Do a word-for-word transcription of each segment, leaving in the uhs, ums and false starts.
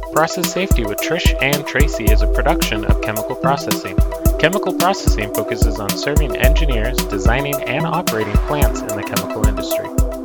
Process Safety with Trish and Tracy is a production of Chemical Processing. Chemical Processing focuses on serving engineers, designing, and operating plants in the chemical industry.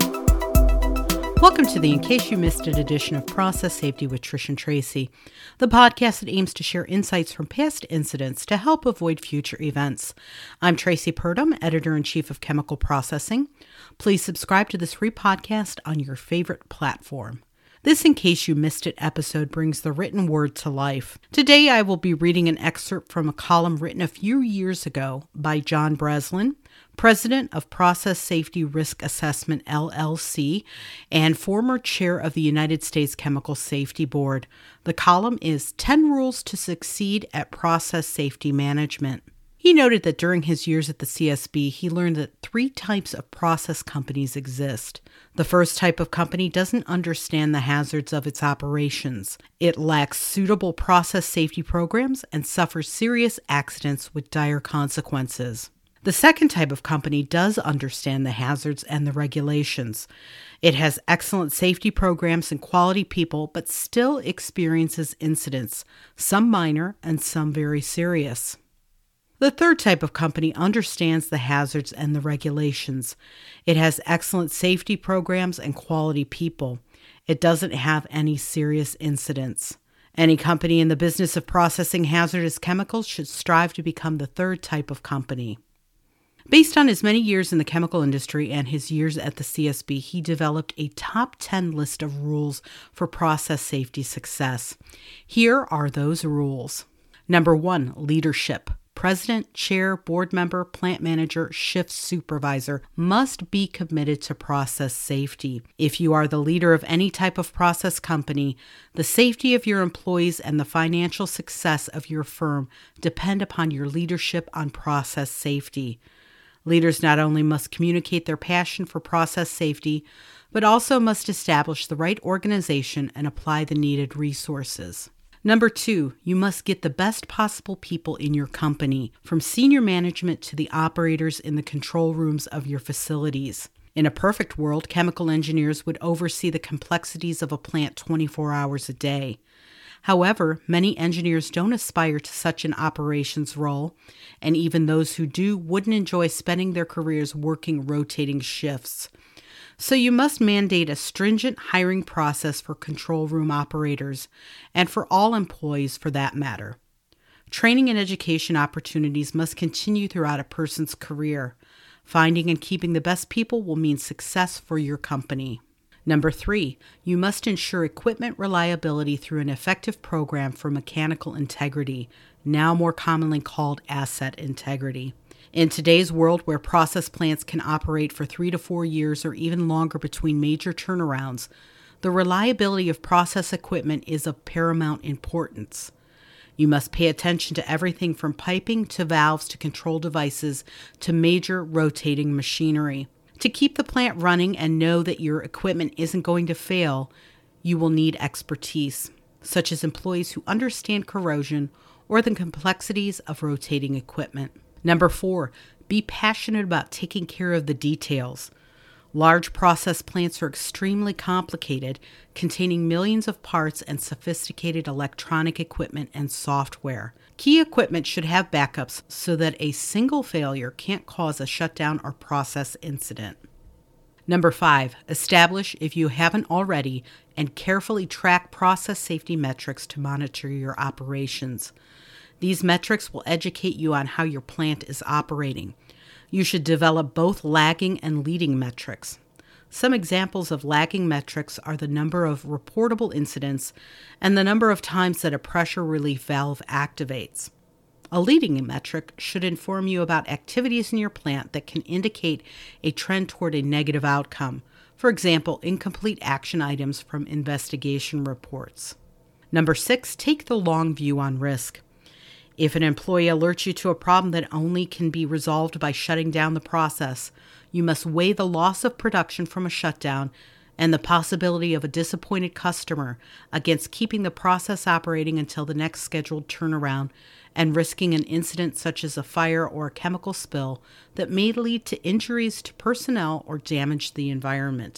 Welcome to the In Case You Missed It edition of Process Safety with Trish and Tracy, the podcast that aims to share insights from past incidents to help avoid future events. I'm Tracy Purdom, Editor-in-Chief of Chemical Processing. Please subscribe to this free podcast on your favorite platform. This In Case You Missed It episode brings the written word to life. Today I will be reading an excerpt from a column written a few years ago by John Breslin, President of Process Safety Risk Assessment, L L C, and former chair of the United States Chemical Safety Board. The column is ten Rules to Succeed at Process Safety Management. He noted that during his years at the C S B, he learned that three types of process companies exist. The first type of company doesn't understand the hazards of its operations. It lacks suitable process safety programs and suffers serious accidents with dire consequences. The second type of company does understand the hazards and the regulations. It has excellent safety programs and quality people, but still experiences incidents, some minor and some very serious. The third type of company understands the hazards and the regulations. It has excellent safety programs and quality people. It doesn't have any serious incidents. Any company in the business of processing hazardous chemicals should strive to become the third type of company. Based on his many years in the chemical industry and his years at the C S B, he developed a top ten list of rules for process safety success. Here are those rules. Number one, leadership. President, chair, board member, plant manager, shift supervisor must be committed to process safety. If you are the leader of any type of process company, the safety of your employees and the financial success of your firm depend upon your leadership on process safety. Leaders not only must communicate their passion for process safety, but also must establish the right organization and apply the needed resources. Number two, you must get the best possible people in your company, from senior management to the operators in the control rooms of your facilities. In a perfect world, chemical engineers would oversee the complexities of a plant twenty-four hours a day. However, many engineers don't aspire to such an operations role, and even those who do wouldn't enjoy spending their careers working rotating shifts. So you must mandate a stringent hiring process for control room operators, and for all employees for that matter. Training and education opportunities must continue throughout a person's career. Finding and keeping the best people will mean success for your company. Number three, you must ensure equipment reliability through an effective program for mechanical integrity, now more commonly called asset integrity. In today's world, where process plants can operate for three to four years or even longer between major turnarounds, the reliability of process equipment is of paramount importance. You must pay attention to everything from piping to valves to control devices to major rotating machinery. To keep the plant running and know that your equipment isn't going to fail, you will need expertise, such as employees who understand corrosion or the complexities of rotating equipment. Number four, be passionate about taking care of the details. Large process plants are extremely complicated, containing millions of parts and sophisticated electronic equipment and software. Key equipment should have backups so that a single failure can't cause a shutdown or process incident. Number five, establish, if you haven't already, and carefully track process safety metrics to monitor your operations. These metrics will educate you on how your plant is operating. You should develop both lagging and leading metrics. Some examples of lagging metrics are the number of reportable incidents and the number of times that a pressure relief valve activates. A leading metric should inform you about activities in your plant that can indicate a trend toward a negative outcome. For example, incomplete action items from investigation reports. Number six, take the long view on risk. If an employee alerts you to a problem that only can be resolved by shutting down the process, you must weigh the loss of production from a shutdown and the possibility of a disappointed customer against keeping the process operating until the next scheduled turnaround and risking an incident such as a fire or a chemical spill that may lead to injuries to personnel or damage the environment.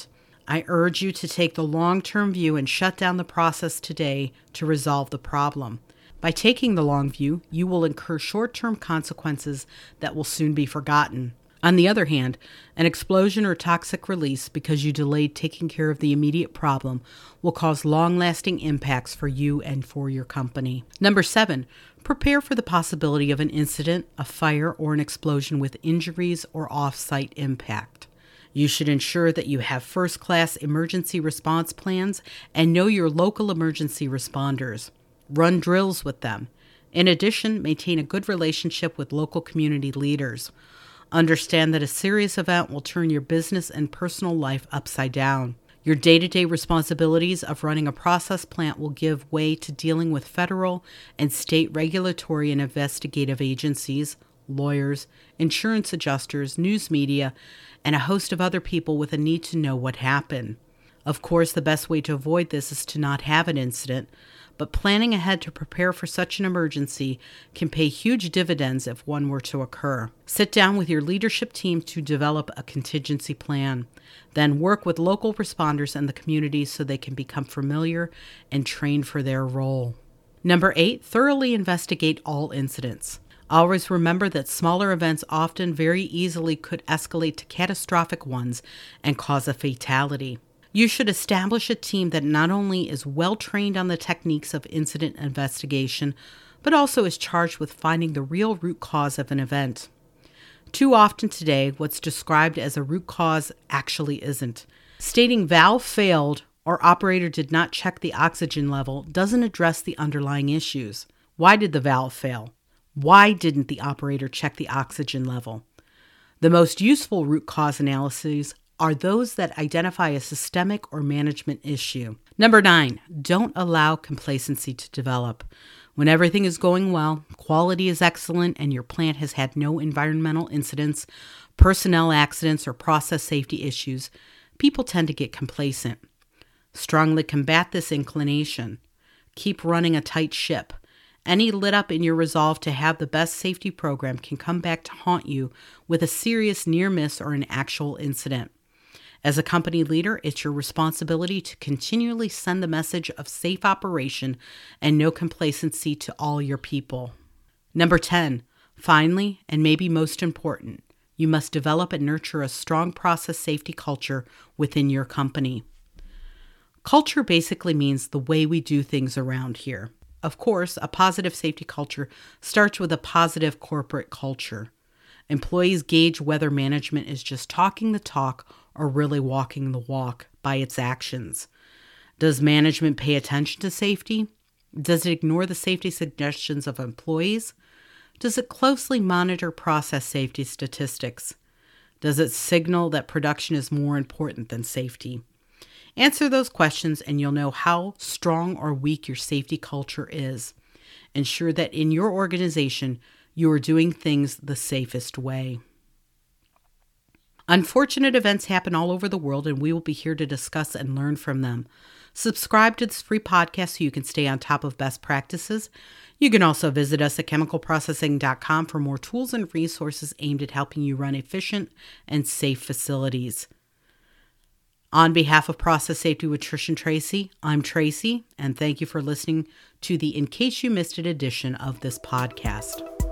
I urge you to take the long-term view and shut down the process today to resolve the problem. By taking the long view, you will incur short-term consequences that will soon be forgotten. On the other hand, an explosion or toxic release because you delayed taking care of the immediate problem will cause long-lasting impacts for you and for your company. Number seven, prepare for the possibility of an incident, a fire, or an explosion with injuries or off-site impact. You should ensure that you have first-class emergency response plans and know your local emergency responders. Run drills with them. In addition, maintain a good relationship with local community leaders. Understand that a serious event will turn your business and personal life upside down. Your day-to-day responsibilities of running a process plant will give way to dealing with federal and state regulatory and investigative agencies, lawyers, insurance adjusters, news media, and a host of other people with a need to know what happened. Of course, the best way to avoid this is to not have an incident, but planning ahead to prepare for such an emergency can pay huge dividends if one were to occur. Sit down with your leadership team to develop a contingency plan. Then work with local responders and the community so they can become familiar and trained for their role. Number eight, thoroughly investigate all incidents. Always remember that smaller events often very easily could escalate to catastrophic ones and cause a fatality. You should establish a team that not only is well trained on the techniques of incident investigation, but also is charged with finding the real root cause of an event. Too often today, what's described as a root cause actually isn't. Stating valve failed or operator did not check the oxygen level doesn't address the underlying issues. Why did the valve fail? Why didn't the operator check the oxygen level? The most useful root cause analyses are those that identify a systemic or management issue. Number nine, don't allow complacency to develop. When everything is going well, quality is excellent, and your plant has had no environmental incidents, personnel accidents, or process safety issues, people tend to get complacent. Strongly combat this inclination. Keep running a tight ship. Any lit up in your resolve to have the best safety program can come back to haunt you with a serious near miss or an actual incident. As a company leader, it's your responsibility to continually send the message of safe operation and no complacency to all your people. Number ten, finally, and maybe most important, you must develop and nurture a strong process safety culture within your company. Culture basically means the way we do things around here. Of course, a positive safety culture starts with a positive corporate culture. Employees gauge whether management is just talking the talk or really walking the walk by its actions. Does management pay attention to safety? Does it ignore the safety suggestions of employees? Does it closely monitor process safety statistics? Does it signal that production is more important than safety? Answer those questions and you'll know how strong or weak your safety culture is. Ensure that in your organization, you are doing things the safest way. Unfortunate events happen all over the world, and we will be here to discuss and learn from them. Subscribe to this free podcast so you can stay on top of best practices. You can also visit us at chemical processing dot com for more tools and resources aimed at helping you run efficient and safe facilities. On behalf of Process Safety with Trish and Tracy, I'm Tracy, and thank you for listening to the In Case You Missed It edition of this podcast.